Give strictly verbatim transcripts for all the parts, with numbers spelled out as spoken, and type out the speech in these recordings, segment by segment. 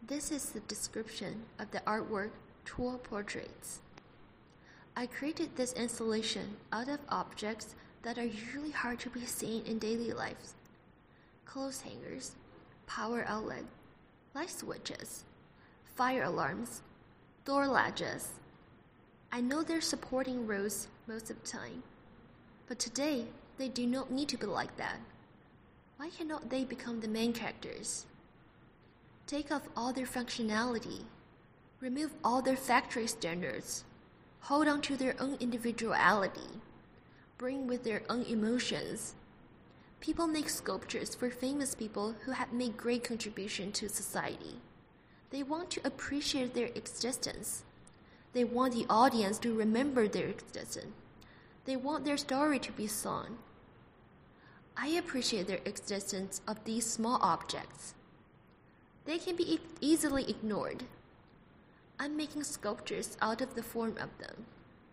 This is the description of the artwork Tour Portraits. I created this installation out of objects that are usually hard to be seen in daily life. Clothes hangers, power outlet, light switches, fire alarms, door latches. I know they're supporting roles most of the time, but today they do not need to be like that. Why cannot they become the main characters? Take off all their functionality, remove all their factory standards, hold on to their own individuality, bring with their own emotions. People make sculptures for famous people who have made great contribution to society. They want to appreciate their existence. They want the audience to remember their existence. They want their story to be sung. I appreciate their existence of these small objects. They can be e- easily ignored. I'm making sculptures out of the form of them.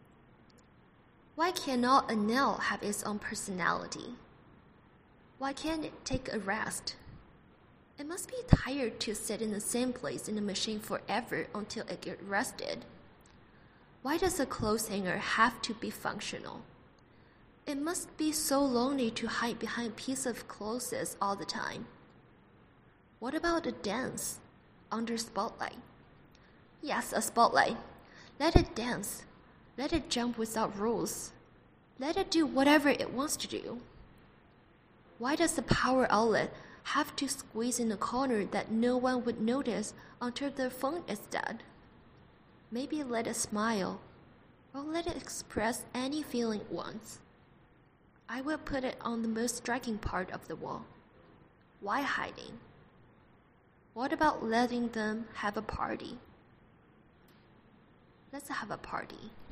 Why cannot a nail have its own personality? Why can't it take a rest? It must be tired to sit in the same place in the machine forever until it gets rested. Why does a clothes hanger have to be functional? It must be so lonely to hide behind a piece of clothes all the time. What about a dance under spotlight? Yes, a spotlight. Let it dance. Let it jump without rules. Let it do whatever it wants to do. Why does the power outlet have to squeeze in a corner that no one would notice until the phone is dead? Maybe let it smile, or let it express any feeling it wants. I will put it on the most striking part of the wall. Why hiding? What about letting them have a party? Let's have a party.